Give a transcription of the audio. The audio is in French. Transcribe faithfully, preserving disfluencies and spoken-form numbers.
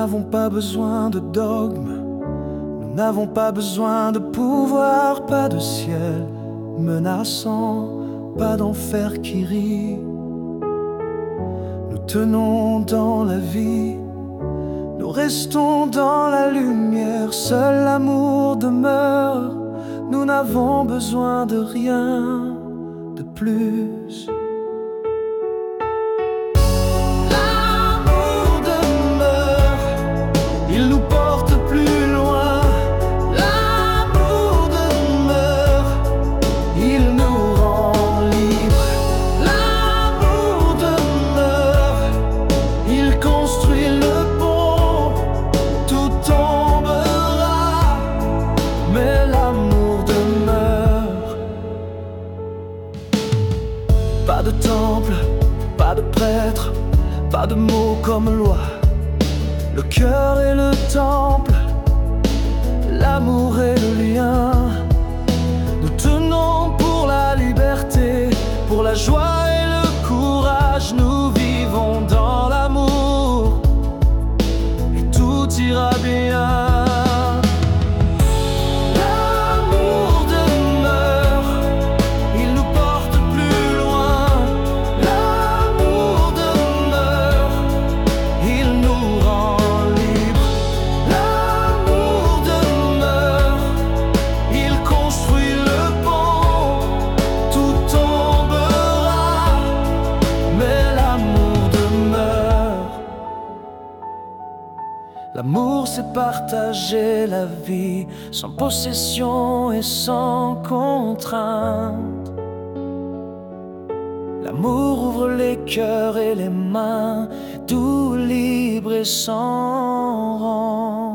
n'avons pas besoin de dogmes, nous n'avons pas besoin de pouvoir, pas de ciel menaçant, pas d'enfer qui rit. Nous tenons dans la vie, nous restons dans la lumière, seul l'amour demeure, nous n'avons besoin de rien de plus. Pas de temple, pas de prêtre, pas de mots comme loi. Le cœur est le temple, l'amour est le lien. Nous tenons pour la liberté, pour la joie et le courage. Nous vivons dans l'amour et tout ira bien. L'amour, c'est partager la vie, sans possession et sans contrainte. L'amour ouvre les cœurs et les mains, tout libre et sans rang.